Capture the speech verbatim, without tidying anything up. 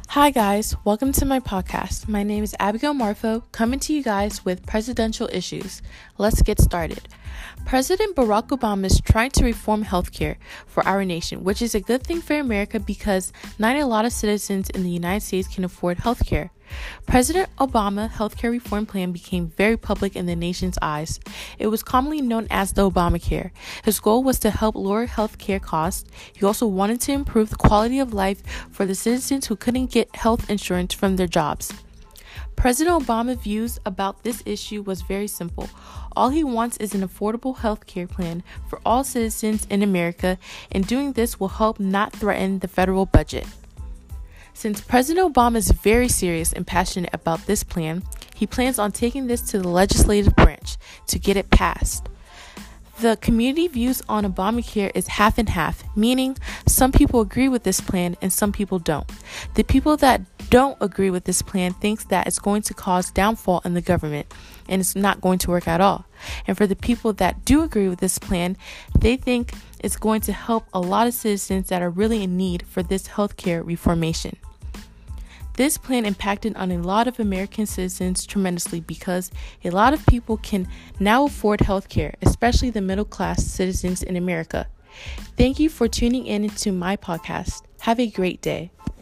Hi guys, welcome to my podcast. My name is Abigail Marfo, coming to you guys with presidential issues. Let's get started. President Barack Obama is trying to reform healthcare for our nation, which is a good thing for America because not a lot of citizens in the United States can afford healthcare. President Obama's healthcare reform plan became very public in the nation's eyes. It was commonly known as the Obamacare. His goal was to help lower healthcare costs. He also wanted to improve the quality of life for the citizens who couldn't get health insurance from their jobs. President Obama's views about this issue was very simple. All he wants is an affordable healthcare plan for all citizens in America, and doing this will help not threaten the federal budget. Since President Obama is very serious and passionate about this plan, he plans on taking this to the legislative branch to get it passed. The community views on Obamacare is half and half, meaning some people agree with this plan and some people don't. The people that don't agree with this plan thinks that it's going to cause downfall in the government and it's not going to work at all. And for the people that do agree with this plan, they think it's going to help a lot of citizens that are really in need for this healthcare reformation. This plan impacted on a lot of American citizens tremendously because a lot of people can now afford healthcare, especially the middle class citizens in America. Thank you for tuning in to my podcast. Have a great day.